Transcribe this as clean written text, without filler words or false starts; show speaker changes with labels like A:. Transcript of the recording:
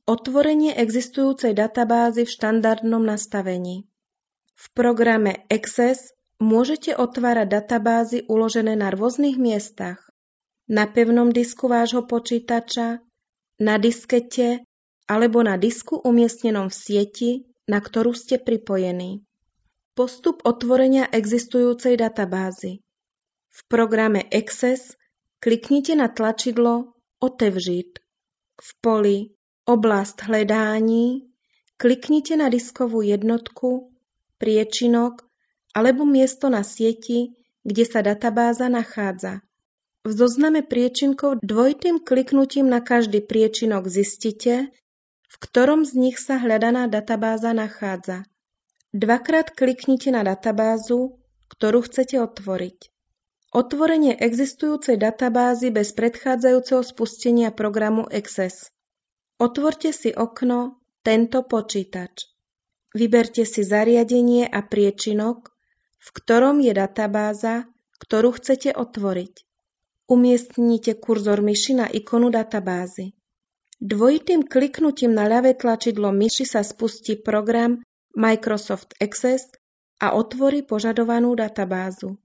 A: Otvorenie existujúcej databázy v štandardnom nastavení. V programe Access môžete otvárať databázy uložené na rôznych miestach. Na pevnom disku vášho počítača, na diskete alebo na disku umiestnenom v sieti, na ktorú ste pripojení. Postup otvorenia existujúcej databázy. V programe Access kliknite na tlačidlo Otevřít. V poli Oblast hledání kliknite na diskovú jednotku, priečinok alebo miesto na sieti, kde sa databáza nachádza. V zozname priečinkov dvojitým kliknutím na každý priečinok zistite, v ktorom z nich sa hľadaná databáza nachádza. Dvakrát kliknite na databázu, ktorú chcete otvoriť. Otvorenie existujúcej databázy bez predchádzajúceho spustenia programu Access. Otvorte si okno Tento počítač. Vyberte si zariadenie a priečinok, v ktorom je databáza, ktorú chcete otvoriť. Umiestnite kurzor myši na ikonu databázy. Dvojitým kliknutím na ľavé tlačidlo myši sa spustí program Microsoft Access a otvorí požadovanú databázu.